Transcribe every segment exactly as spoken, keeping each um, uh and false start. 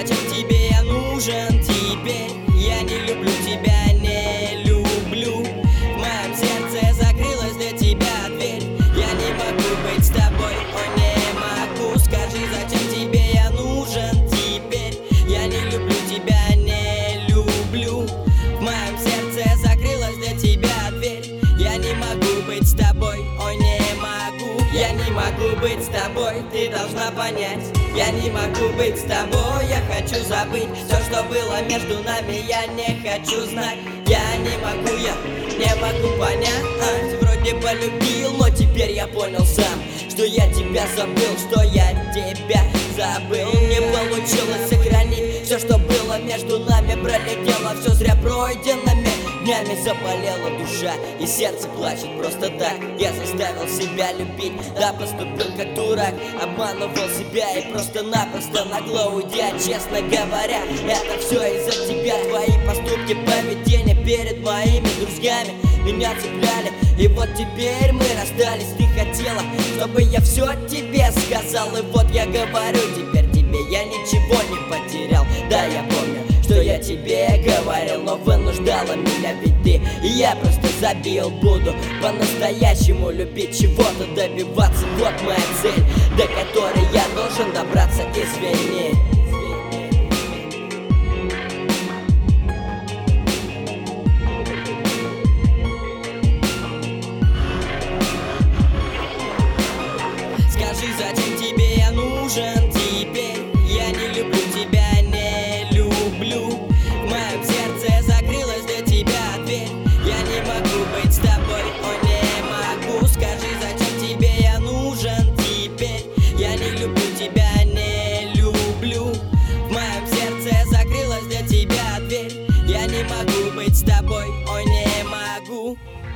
зачем тебе я нужен теперь? Я не люблю тебя, не люблю. В моем сердце закрылась для тебя дверь. Я не могу быть с тобой, о, не могу. Скажи, зачем тебе я нужен теперь? Я не люблю тебя, не люблю. В моем сердце закрылась для тебя дверь. Я не могу быть с тобой, о, не могу. Я не могу быть с тобой, ты должна понять. Я не могу быть с тобой, я хочу забыть все, что было между нами, я не хочу знать. Я не могу, я не могу понять. Вроде полюбил, но теперь я понял сам, что я тебя забыл, что я тебя забыл. Не получилось сохранить все, что было между нами. Пролетело все зря пройденными днями. Заболела душа и сердце плачет просто так. Я заставил себя любить, да поступил как дурак. Обманывал себя и просто-напросто нагло уйдя. Честно говоря, это все из-за тебя. Твои поступки, поведение перед моими друзьями меня цепляли. И вот теперь мы расстались. Ты хотела, чтобы я все тебе сказал. И вот я говорю теперь тебе, я ничего не потерял. Да, я помню, что я тебе говорил, но вынуждала меня ведь ты. И я просто забил, буду по-настоящему любить, чего-то добиваться. Вот моя цель, до которой я должен добраться, извини. Скажи, зачем тебе я нужен теперь? Я не люблю тебя, не люблю. В моем сердце закрылась для тебя дверь. Я не могу быть с тобой, о, не могу. Скажи, зачем тебе я нужен теперь? Я не люблю тебя, не люблю. В моем сердце закрылась для тебя дверь. Я не могу быть с тобой, о, не могу.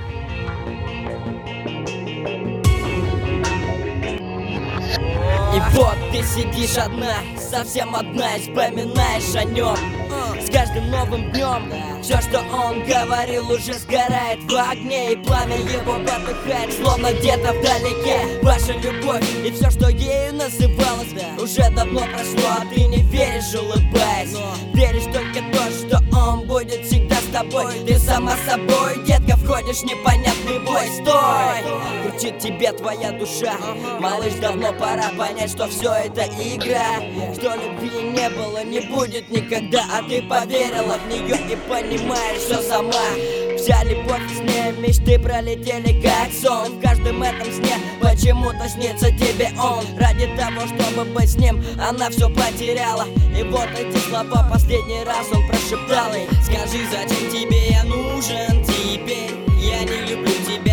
И вот ты сидишь одна, совсем одна, и вспоминаешь о нем. С каждым новым днем все, что он говорил, уже сгорает в огне. И пламя его потухает, словно где-то вдалеке. Ваша любовь и все, что ею называлось, уже давно прошло, а ты не веришь, улыбаясь. Веришь только то, что он будет всегда с тобой. Ты сама собой, детка, входишь в непонятный бой. Стой! Кричит тебе твоя душа. Малыш, давно пора понять, что все это игра. Что любви не было, не будет никогда. А ты поверила в нее и понимаешь все сама. Вся любовь и сне, мечты пролетели как сон. В каждом этом сне почему-то снится тебе он. Ради того, чтобы быть с ним, она все потеряла. И вот эти слова последний раз он прошептал ей. Скажи, зачем тебе я нужен теперь? Я не люблю тебя.